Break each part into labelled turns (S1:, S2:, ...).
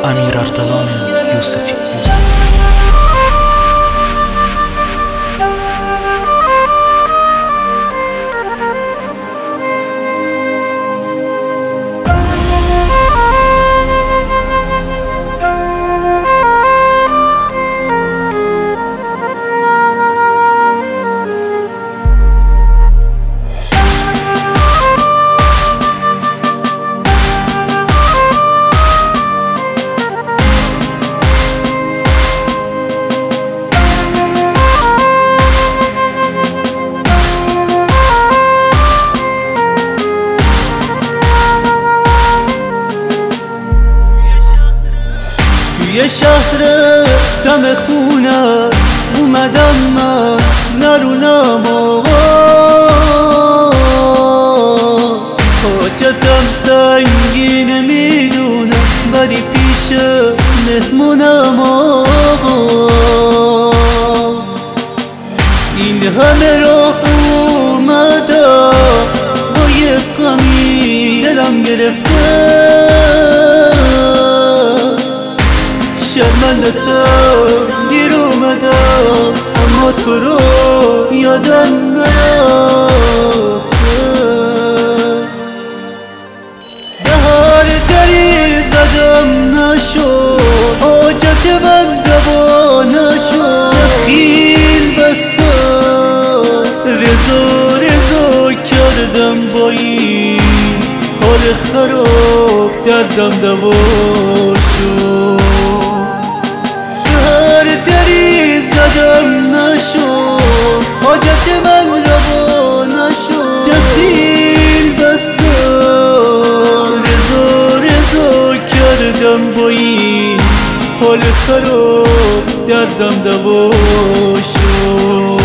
S1: امیر اردلان یوسفی.
S2: یه شهر دم خونه اومدم من نرونم حاجتم سنگین میدونم ولی پیش مهمونم این همه راه اومدم با یه غمی دلم گرفته شرمندتم دیر اومدم اما تو رو یادم نرفته به هر دری زدم نشد حاجت من روا نشد دخیل بستم رضا کردم با این حال خراب دردم دوا شد دری زدم نشد حاجت من روا نشد دخیل بستم رضا کردم با این حال خراب دردم دوا شد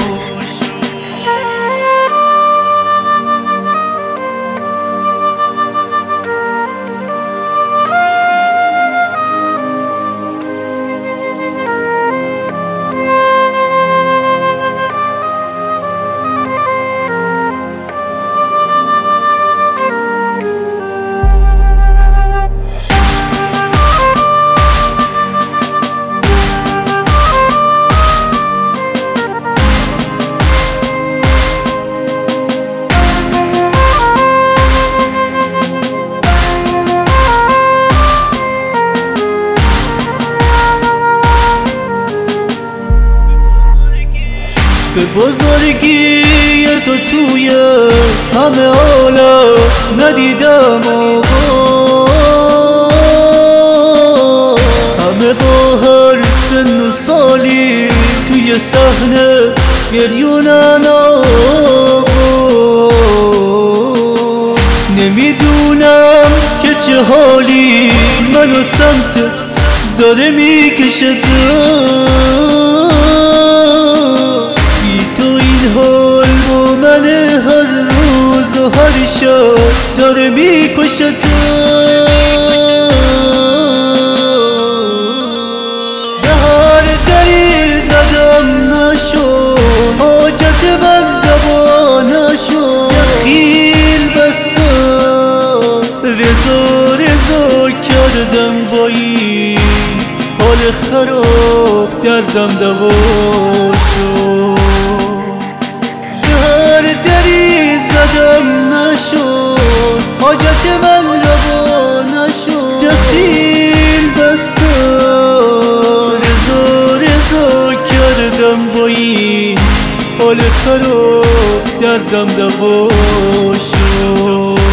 S2: به بزرگی تو توی همه عالم ندیدم همه با هر سن و سالی توی صحنه گریونن نمیدونم که چه حالی منو سمت داره میکشد حال با من هر روز و هر شب داره میکشد به هر دری زدم نشد حاجت من روا نشد دخیل بستم رضا کردم با این حال خراب دردم دوا شد دری زدم نشد حاجت من روا نشد دخیل بستم رضا کردم با این حال خراب دردم دوا شد